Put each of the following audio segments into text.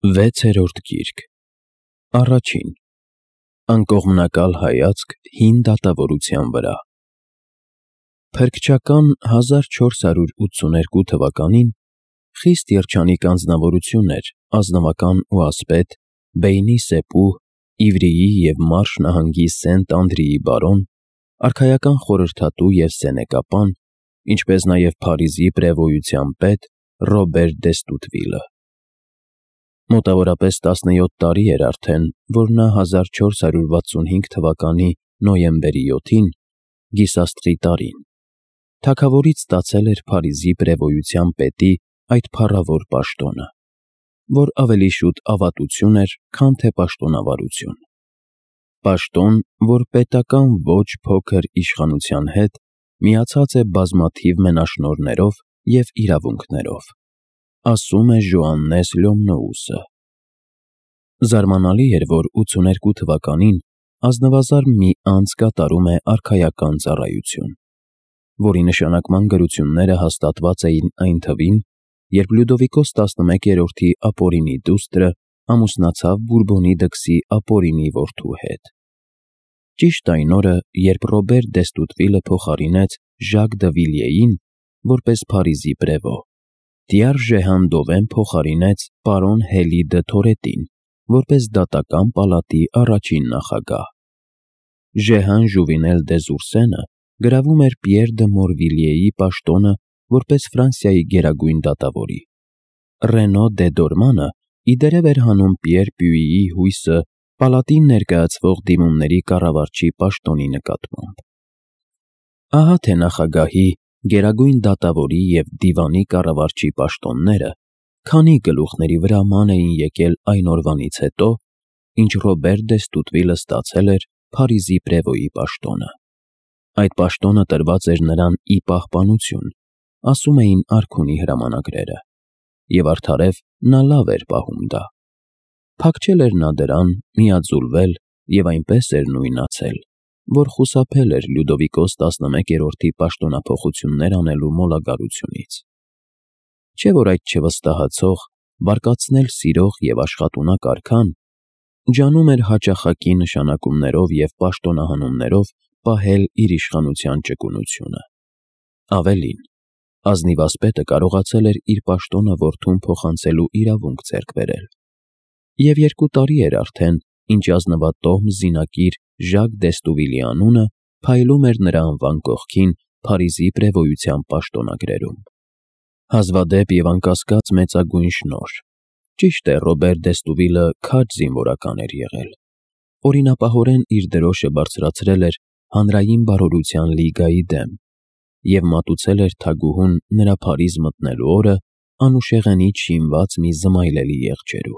Վեցերորդ գիրք Առաջին Անկողմնակալ հայացք հին դատավորության վրա Փրկչական 1482 թվականին խիստ երջանիկ անձնավորություն էր ազնվական ու ասպետ Բեյնի Սեպուհ, Իվրիի և Մարշ նահանգի Սենտ Անդրիի բարոն, արքայական խորհրդատու և սենեկապան, ինչպես նաև Փարիզի պրեվոյության պետ Ռոբեր դե Ստուտվիլը։ Մոտավորապես 17 տարի էր արդեն, որ նա 1465 թվականի նոյեմբերի 7-ին, գիսաստղի տարին, թագավորից ստացել էր Փարիզի պրեվոյության պետի այդ փառավոր պաշտոնը, որ ավելի շուտ ավատություն էր, քան թե պաշտոնավարություն։ Պաշտոն, որ պետական ոչ փոքր իշխանության հետ միացած է բազմաթիվ մենաշնորհներով և իրավունքներով, ասում է Ժոաննես Լյոմնոուսը։ Զարմանալի էր, որ 82 թվականին ազնվազար մի անձ կատարում է արքայական ծառայություն, որի նշանակման գրությունները հաստատված էին այն թվին, երբ Լյուդովիկոս 11-րդի ապօրինի դուստրը ամուսնացավ Բուրբոնի դքսի ապօրինի որդու հետ։ Ճիշտ այն օրը, երբ Ռոբեր դե Ստուտվիլը փոխարինեց Ժակ դը Վիլյեին որպես Փարիզի պրևո, Տյար Ժեհան Դովեն փոխարինեց պարոն Հելի դը Թորետին որպես դատական պալատի առաջին նախագահ։ Ժեհան Ժուվինել դե Զուրսենը գրավում էր Պիեր դը Մորվիլիեի պաշտոնը որպես Ֆրանսիայի գերագույն դատավորի։ Ռենո դե Դորմանը ի դերև էր հանում Պիեր Պյուիի հույսը պալատին ներկայացվող դիմումների կառավարչի պաշտոնի նկատմամբ։ Ահա թե նախագահի, գերագույն դատավորի և դիվանի կառավարչի պաշտոնները քանի գլուխների վրա ման էին եկել այն օրվանից հետո, ինչ Ռոբեր դե Ստուտվիլը ստացել էր Փարիզի պրևոյի պաշտոնը։ Այդ պաշտոնը տրված էր նրան ի պահպանություն, ասում էին արքունի հրամանագրերը, և արդարև նա լավ էր պահում դա։ Փակչել էր նա դրան, միաձուլվել և այնպես էր նույնացել, որ խուսափել էր Լյուդովիկոս 11-րդի պաշտոնափոխություններ անելու մոլագարությունից։ Չէ՞ որ այդ չվստահացող, բարկացնել սիրող և աշխատունակ արքան ջանում էր հաճախակի նշանակումներով և պաշտոնահանումներով պահել իր իշխանության ճկունությունը։ Ավելին, ազնիվ ասպետը կարողացել էր իր պաշտոնը որդուն փոխանցելու իրավունք ձեռք բերել։ Եվ 2 տարի էր արդեն, ինչ ազնվատոհմ զինակիր Ժակ դե Ստուվիլի անունը փայլում էր նրա անվան կողքին Փարիզի պրևոյության պաշտոնագրերում։ Հազվադեպ և անկասկած մեծագույն շնորհ։ Ճիշտ է, Ռոբեր դե Ստուվիլը քաջ զինվորական էր եղել։ Օրինապահորեն իր դրոշը բարձրացրել էր Հանրային բարօրության լիգայի դեմ և մատուցել էր թագուհուն նրա Փարիզ մտնելու օրը անուշեղենից շինված մի զմայլելի եղջերու։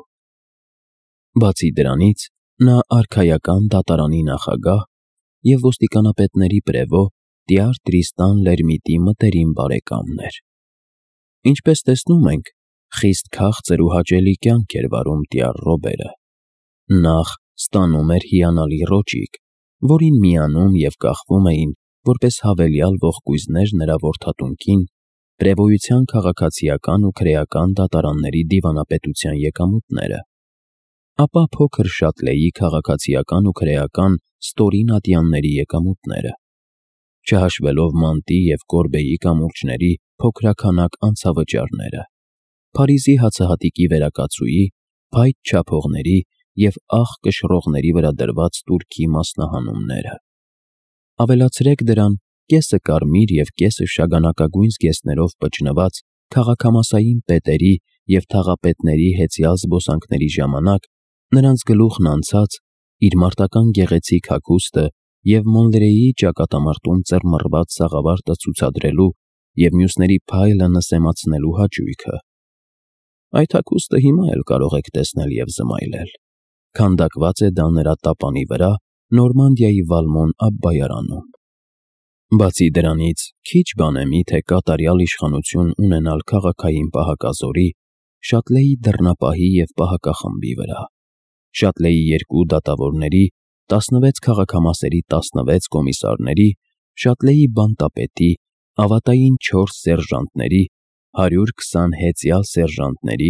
Բացի դրանից, նա արքայական դատարանի նախագահ և ոստիկանապետների պրևո Տյար Տրիստան Լերմիտի մտերիմ բարեկամն էր։ Ինչպես տեսնում ենք, խիստ քաղցր ու հաճելի կյանք էր վարում Տյար Ռոբերը։ Նախ ստանում էր հիանալի ռոճիկ, որին միանում և կախվում էին որպես հավելյալ ողկույզներ նրա որդատունկին պրևոյության քաղաքացիական ու քրեական դատարանների դիվանապետության եկամուտները, ապա փոքր Շատլեի քաղաքացիական ու քրեական ստորին ատյանների եկամուտները, չհաշվելով Մանտի և Կորբեի կամուրջների փոքրաքանակ անցավճարները, Փարիզի հացահատիկի վերակացուի, փայտ չափողների և աղ կշռողների վրա դրված տուրքի մասնահանումները։ Ավելացրեք դրան կեսը կարմիր և կեսը շագանակագույն զգեստներով պճնված քաղաքամասային պետերի և թաղապետների հեծյալ զբոսանքների ժամանակ նրանց գլուխն անցած, իր մարտական գեղեցիկ հագուստը և Մոլրեի ճակատամարտում ծռմռված սաղավարտը ցուցադրելու և մյուսների փայլը նսեմացնելու հաճույքը։ Այդ հագուստը հիմա էլ կարող եք տեսնել և զմայլել։ Քանդակված է դա նրա տապանի վրա Նորմանդիայի Վալմոն ապբայարանում։ Բացի դրանից, քիչ բան է միթե կատարյալ իշխանություն ունենալ քաղաքային պահակազորի, Շատլեի դռնապահի և պահակախմբի վրա, Շատլեի 2 դատավորների, 16 քաղաքամասերի 16 կոմիսարների, Շատլեի բանտապետի, ավատային 4 սերժանտների, 120 հեծյալ սերժանտների,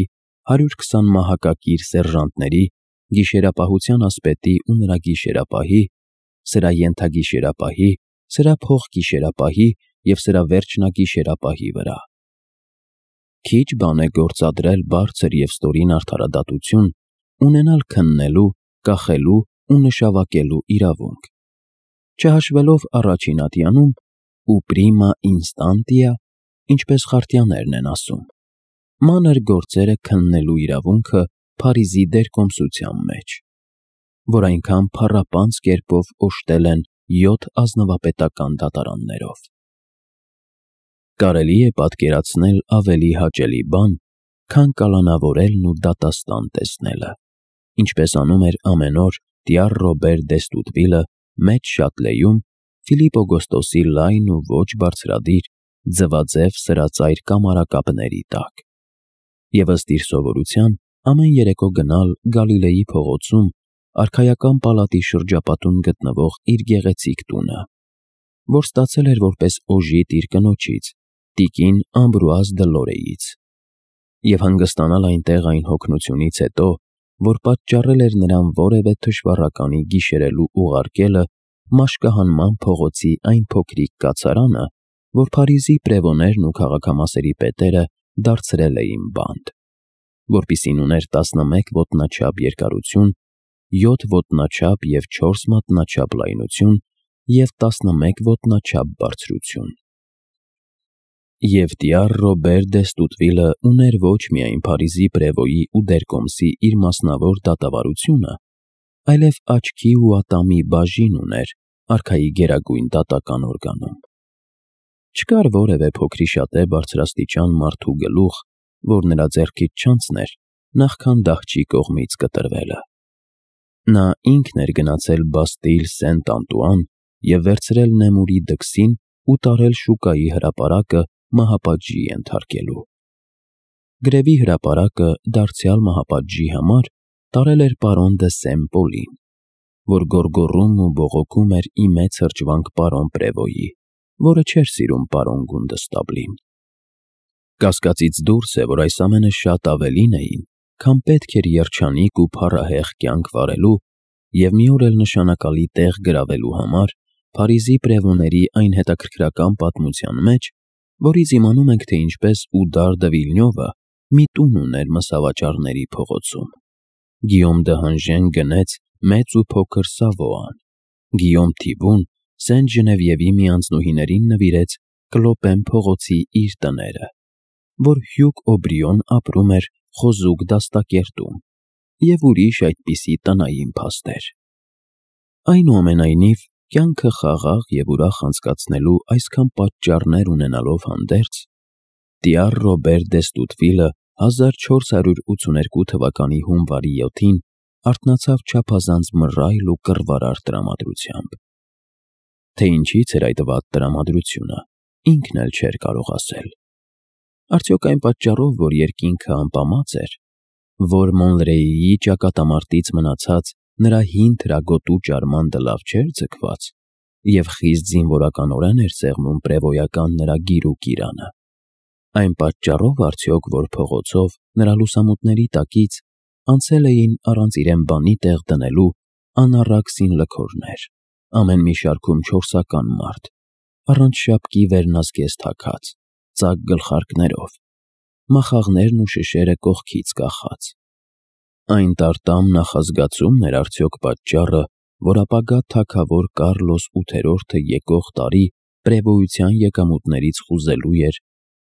120 մահակակիր սերժանտների, գիշերապահության ասպետի ու նրա գիշերապահի, սրա ենթագիշերապահի, սրա փոխգիշերապահի և սրա վերջնագիշերապահի վրա։ Քիչ բան է գործադրել բարձր և ստորին արդարադատություն, ունենալ քննելու, կախելու ու նշավակելու իրավունք, չհաշվելով առաջին ատյանում ու prima instantia, ինչպես խարտյաներն են ասում, մանր գործերը քննելու իրավունքը Փարիզի դերկոմսության մեջ, որ այնքան փառապանծ կերպով օժտել են 7 ազնվապետական դատարաններով։ Կարելի է պատկերացնել ավելի հաճելի բան, քան կալանավորելն ու դատաստան տեսնելը, ինչպես անում էր ամեն օր տյառ Ռոբեր դե Ստուդվիլը մեծ Շատլեյում Ֆիլիպ Օգոստոսի լայն ու ոչ բարձրադիր ձվաձև սրածայր կամարակապների տակ, և ըստ իր սովորության ամեն երեկո գնալ Գալիլեի փողոցում արքայական պալատի շրջապատում գտնվող իր գեղեցիկ տունը, որ ստացել էր որպես օժիտ իր կնոջից, տիկին Ամբրուազ դը Լորեից, և հանգստանալ այնտեղ այն հոգնությունից հետո, որ պատճառել էր նրան որևէ թշվառականի գիշերելու ուղարկելը Մաշկահանման փողոցի այն փոքրիկ կացարանը, որ Փարիզի պրևոներն ու քաղաքամասերի պետերը դարձրել էին բանտ, որպիսին ուներ 11 ոտնաչափ երկարություն, 7 ոտնաչափ և 4 մատնաչափ լայնություն և 11 ոտնաչափ բարձրություն։ Եվ տյառ Ռոբեր դե Ստուդվիլը ուներ ոչ միայն Փարիզի պրևոյի ու դերկոմսի իր մասնավոր դատավարությունը, այլև աչքի ու ատամի բաժին ուներ արքայի գերագույն դատական օրգանում։ Չկար որևէ փոքրիշատե բարձրաստիճան մարդու գլուխ, որ նրա ձեռքից չանցներ նախքան դահչի կողմից կտրվելը։ Նա ինքն էր գնացել Բաստիլ Սենտ-Անտուան և վերցրել Նեմուրի դքսին ու տարել շուկայի հրապարակը մահապատժի ենթարկելու։ Գրևի հրապարակը դարձյալ մահապատժի համար տարել էր պարոն դը Սեն-Պոլին, որ գոռգոռում ու բողոքում էր ի մեծ հրճվանք պարոն պրևոյի, որը չէր սիրում պարոն Գունդստաբլին։ Կասկածից դուրս է, որ այս ամենը շատ ավելին էին, քան պետք էր երջանիկ ու փառահեղ կյանք վարելու և մի օր էլ նշանակալի տեղ գրավելու համար Փարիզի պրևոների այն հետաքրքրական պատմության մեջ, որից իմանում ենք, թե ինչպես Ուդար դը Վիլնյովը մի տուն ուներ Մսավաճառների փողոցում։ Գիյոմ դը Հանժեն գնեց մեծ ու փոքր Սավոան, Գիյոմ Թիվուն Սենտ Ժնևիևի մի անձնուհիներին նվիրեց Կլոպեն փողոցի իր տները, որ Հյուգ Օբրիոն ապրում էր խոզուկ դաստակերտում և ուրիշ այդպիսի տնային փաստեր։ Այնուամենայնիվ, կյանքը խաղաղ և ուրախ անցկացնելու այսքան պատճառներ ունենալով հանդերձ, տյառ Ռոբեր դե Ստուդվիլը 1482 թվականի հունվարի 7-ին արթնացավ չափազանց մռայլ ու կռվարար տրամադրությամբ։ Թե ինչից էր այդ վատ տրամադրությունը, ինքն էլ չէր կարող ասել։ Արդյոք այն պատճառով, որ երկինքը ամպամած էր, որ Մոնլրեիի ճակատամարտից մնացած նրա հին թրագոտու ճարմանդը լավ չէր ձգված և խիստ զինվորականորեն էր սեղմում պրևոյական նրա գիրուկ իրանը։ Այն պատճառով արդյոք, որ փողոցով նրա լուսամուտների տակից անցել էին առանց իրեն բանի տեղ դնելու անառակ սինլքորներ, ամեն մի շարքում չորսական մարդ, առանց շապկի վերնազգեստ հագած, ծակ գլխարկներով, մախաղներն ու շշերը կողքից կախած։ Այն տարտամ նախազգացումն էր արդյոք պատճառը, որ ապագա թագավոր Կարլոս 8-րդը եկող տարի պրևոյության եկամուտներից խուզելու էր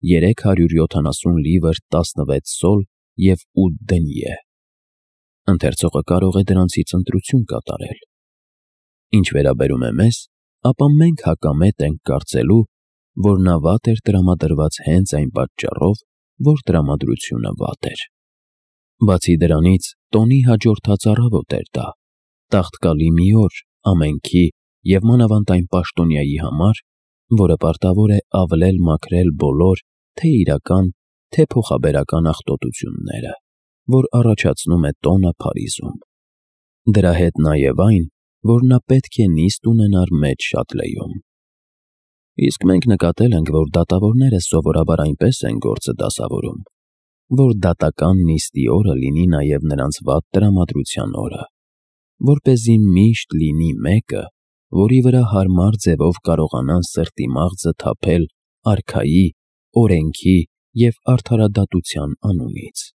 370 լիվր 16 սոլ և 8 դենյե։ Ընթերցողը կարող է դրանցից ընտրություն կատարել։ Ինչ վերաբերում է մեզ, ապա մենք հակամետ ենք կարծելու, որ նա վատ էր տրամադրված հենց այն պատճառով, որ տրամադրությունը վատ էր։ Բացի դրանից, տոնի հաջորդած առավոտ էր դա, տաղտկալի մի օր ամենքի և մանավանդ այն պաշտոնյայի համար, որը պարտավոր է ավլել մաքրել բոլոր թե իրական, թե փոխաբերական աղտոտությունները, որ առաջացնում է տոնը Փարիզում։ Դրա հետ նաև այն, որ նա պետք է նիստ ունենար մեծ Շատլեյում։ Իսկ մենք նկատել ենք, որ դատավորները սովորաբար այնպես են գործը դասավորում, որ դատական նիստի օրը լինի նաև նրանց վատ տրամադրության օրը, որպեսզի միշտ լինի մեկը, որի վրա հարմար ձևով կարողանան սրտի մաղձը թափել արքայի, օրենքի և արդարադատության անունից։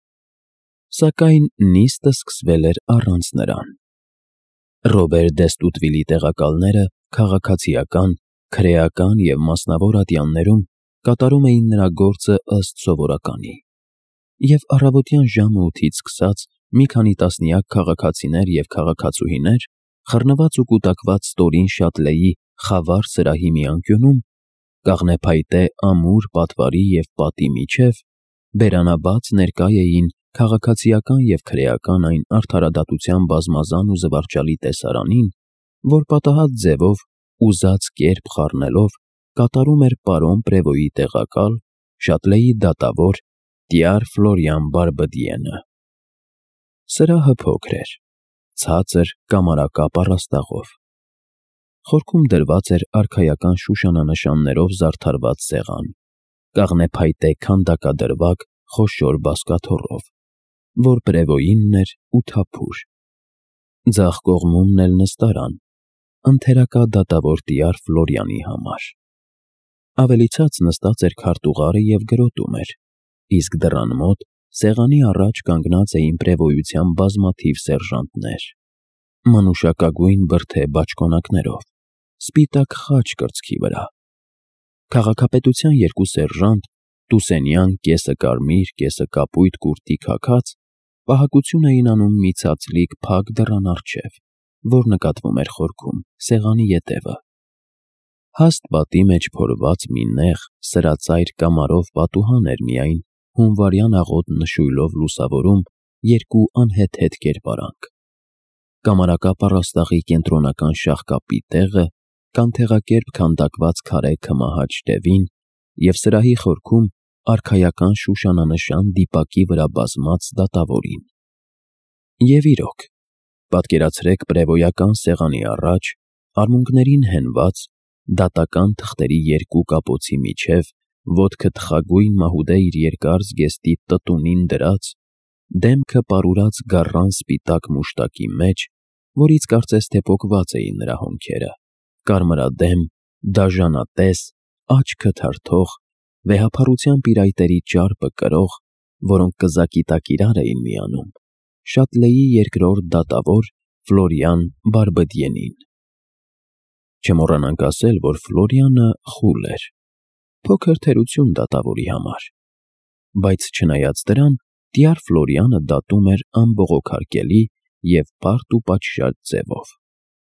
Սակայն նիստը սկսվել էր առանց նրան։ Ռոբեր Դեստուտվիլի տեղակալները քաղաքացիական, քրեական և մասնավոր ատյաններում կատարում էին նրա գործը ըստ սովորականի, և առավոտյան ժամը 8-ից սկսած մի քանի տասնյակ քաղաքացիներ և քաղաքացուհիներ, խռնված ու կուտակված ստորին շատլեի խավար սրահի մի անկյունում, կաղնեփայտե ամուր պատվարի և պատի միջև, բերանաբաց ներկա էին քաղաքացիական և քրեական այն արդարադատության բազմազան ու զվարճալի տեսարանին, որ պատահած ձևով, ուզած կերպ խառնելով, կատարում էր պարոն Պրևոյի տեղակալ, շատլեի դատավոր Տյար Ֆլորիան Բարբդիենը։ Սրահը փոքր էր, ցածր կամարակապ առաստաղով։ Խորքում դրված էր արքայական շուշանանշաններով զարդարված սեղան, կաղնեփայտե քանդակադրվակ խոշոր բազկաթոռով, որ Պրևոյինն էր ու թափուր։ Ձախ կողմումն էլ նստարան, ընթերակա դատավոր Տյար Ֆլորիանի համար։ Ավելի ցած նստած էր քարտուղարը և գրոտում էր, իսկ դռան մոտ, սեղանի առաջ կանգնած էին Պրևոյության բազմաթիվ սերժանտներ, մանուշակագույն բրդե բաճկոնակներով, սպիտակ խաչ կրծքի վրա։ Քաղաքապետության երկու սերժանտ, տուսենյան կեսը կարմիր, կեսը կապույտ կուրտիկ հագած, պահակություն էին անում մի ցածլիկ փակ դռան առջև, որ նկատվում էր խորքում, սեղանի ետևը։ Հաստ պատի մեջ փորված մի նեղ, սրածայր կամարով պատուհան էր միայն հունվարյան աղոտ նշույլով լուսավորում երկու անհեթեթ կերպարանք։ Կամարակապ առաստաղի կենտրոնական շաղկապի տեղը, կանթեղակերպ քանդակված քարե քմահաճ տևին և սրահի խորքում արքայական շուշանանշան դիպակի վրա բազմած դատավորին։ Եվ իրոք, պատկերացրեք պրևոյական սեղանի առաջ, արմունկներին հենված, դատական թղթերի երկու կապոցի միջև, ոտքը թխագույն մահուդե իր երկար զգեստի տտունին դրած, դեմքը պարուրած գառան սպիտակ մուշտակի մեջ, որից կարծես թե պոկված էին նրա հոնքերը, կարմրադեմ, դաժանատես, աչքը թարթող, վեհափառությամբ իր այտերի ճարպը կրող, որոնք կզակի տակ իրար էին միանում, շատլեի երկրորդ դատավոր Ֆլորիան Բարբդիենին։ Չմոռանանք ասել, որ Ֆլորիանը խուլ էր, փոքր թերություն դատավորի համար, բայց չնայած դրան, Տյար Ֆլորիանը դատում էր անբողոքարկելի և բարդ ու պատշաճ ձևով։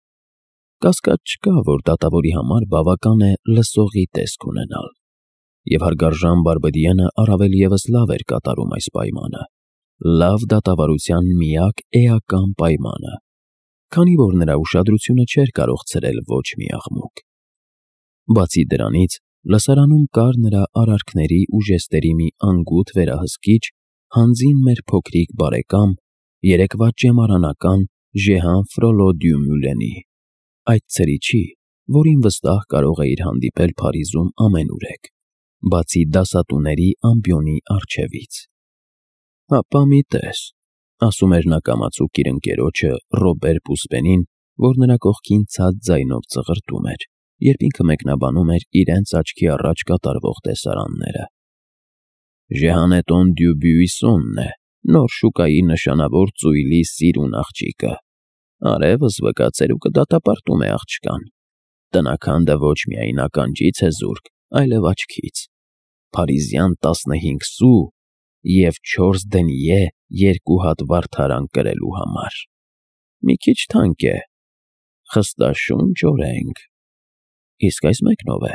Կասկած չկա, որ դատավորի համար բավական է լսողի տեսք ունենալ, և հարգարժան Բարբդիենը առավել ևս լավ էր կատարում այս պայմանը, լավ դատավարության միակ էական պայմանը, քանի որ նրա ուշադրությունը չէր կարող ցրել ոչ մի աղմուկ։ Բացի դրանից, լսարանում կար նրա արարքների ու ժեստերի մի անգութ վերահսկիչ, հանձին մեր փոքրիկ բարեկամ, երեկվա ճեմարանական Ժեհան Ֆրոլո դյու Մյուլենի, այդ ցրիչի, որին վստահ կարող էիր հանդիպել Փարիզում ամենուրեք, բացի դասատուների ամբիոնի առջևից։ Հապա մի տես, ասում էր նա կամացուկ իր ընկերոջը Ռոբեր Պուսպենին, որ նրա կողքին ցած ձայնով ծղրտում էր, երբ ինքը մեկնաբանում էր իրենց աչքի առաջ կատարվող տեսարանները։ Ժեհանետոն դյու Բյուիսոնն է, նոր շուկայի նշանավոր ծույլի սիրուն աղջիկը։ Արևս վկա ծերուկը դատապարտում է աղջկան։ Տնաքանդը ոչ միայն ականջից է զուրկ, այլև աչքից։ Փարիզյան 15 սու և 4 դենյե 2 հատ վարդարան կրելու համար։ Մի քիչ թանկ է, խստաշունչ օրենք։ Իսկ այս մեկն ով է։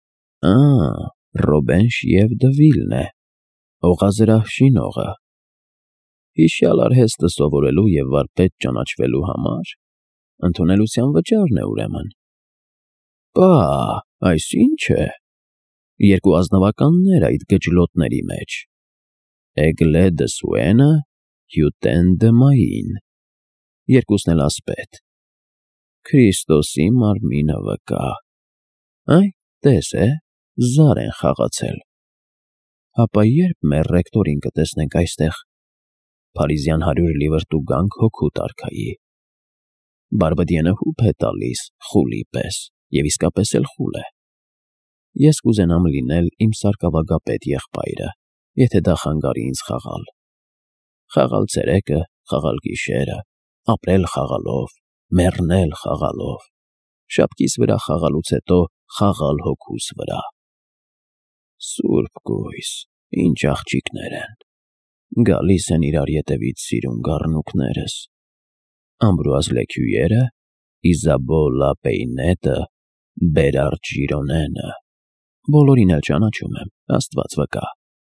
Ռոբեն Շիև Դվիլն է, օղազրահ շինողը։ Հիշյալ արհեստը սովորելու և վարպետ ճանաչվելու համար ընդունելության վճարն է ուրեմն։ Պա, այս ի՞նչ է։ Երկու ազնվականներ այդ գջլոտների մեջ։ Էգլե դը Սուենը, Հյուտեն դը Մային, երկուսն էլ ասպետ։ Քրիստոսի մարմինը վկա։ Այ, տես է, զար են խաղացել։ Հապա երբ մեր ռեկտորին կտեսնենք այստեղ, Փարիզյան 100 լիվր տուգանք հոգու տարքայի։ Բարբադիենը հուփ է տալիս խուլի պես, և իսկապես էլ խուլ է։ Ես կուզենամ լինել իմ սարկավագապետ եղբայրը, եթե դա խանգարի ինձ խաղալ։ Խաղալ ցերեկը, խաղալ գիշերը, ապրել խաղալով, մեռնել խաղալով, շապկիս վրա խաղալուց հետո խաղալ հոգուս վրա։ Սուրբ գույս, ինչ աղջիկներ են, գալիս են իրար ետևից սիրուն գառնուկներս, Ամբրուազ Լեքյուերը, Իզաբոլլա Պեյնետը, Բերարդ Ժիրոնենը, բոլորին էլ ճանաչում եմ, Աստված վկա։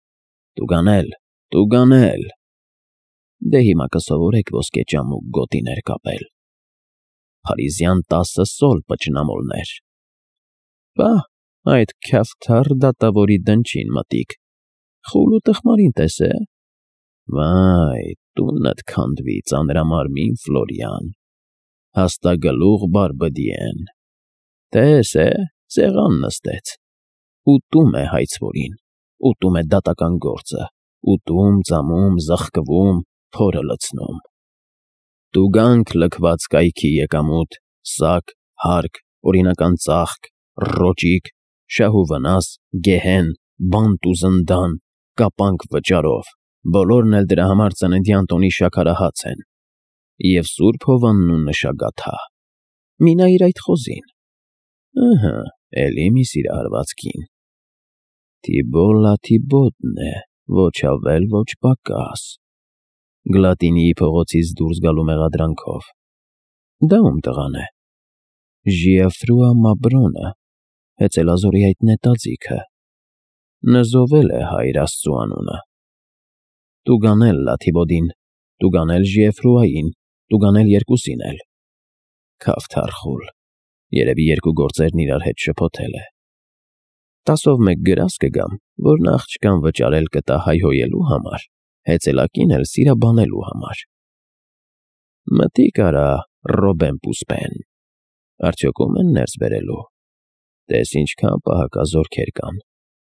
Տուգանել, դե հիմա կսովորեք ոսկեճամուկ գոտիներ կապել։ Փարիզյան 10 սոլ պճնամոլներ։ Բա, այդ քյավթար դատավորի դնչին մտիկ, խուլ ու տխմարին տեսե։ Վայ, տունդ քանդվի ծանրամարմին Ֆլորիան, հաստագլուղ Բարբադիեն, տես է, սեղան նստեց, ուտում է հայցվորին, ուտում է դատական գործը, ուտում, ծամում, զղկվում, փորը լցնում։ Տուգանք լքված կայքի եկամուտ, սակ, հարկ, օրինական ծաղկ, ռոճիկ, շահ ու վնաս, գեհեն, բանտ ու զնդան, կապանք վճարով, բոլորն էլ դրա համար ծննդյան տոնի շաքարահաց են, և Սուրբ Հովանն ու նշագաթա։ Մի նայիր այդ խոզին։ Ըհը, էլի մի սիրահարված կին։ Թիբոլլա Թիբոդն է, ոչ ավել, ոչ պակաս։ Գլատինիի փողոցից դուրս գալու մեղադրանքով։ Դա ում տղան է։ Ժիաֆրուա Մաբրոնը, հեծելազորի այդ նետաձիգը։ Նզովել է Հայր Աստծու անունը։ Տուգանել Լա Թիբոդին, տուգանել Ժիեֆրուային, տուգանել երկուսին էլ։ Քավթար խուլ, երևի երկու գործերն իրար հետ շփոթել է։ 10-ով 1 գրազ կգամ, որ նա աղջկան վճարել կտա հայհոյելու համար, հեծելակին էլ սիրաբանելու համար։ Մտիկ արա, Ռոբեն Պուսպեն, արդյոք ում են ներս բերելու։ Տես ինչքան պահակազորքեր կան։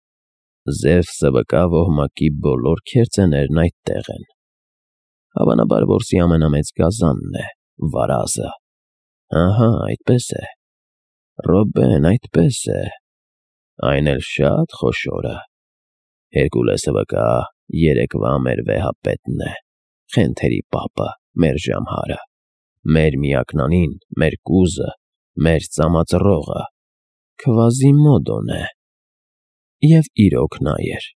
Զևսը վկա ոհմակի բոլոր քերծեներն այդտեղ են։ Հավանաբար որսի ամենամեծ գազանն է, վարազը։ Ահա, այդպես է։ Ռոբեն, այդպես է։ Այն էլ շատ խոշորը։ Հերկուլեսը վկա, երեկվա մեր վեհապետն է, խենթերի պապը, մեր ժամհարը, մեր միակնանին, մեր կուզը, մեր ծամածռողը, Քվազիմոդոն է։ Եվ իրոք նա էր։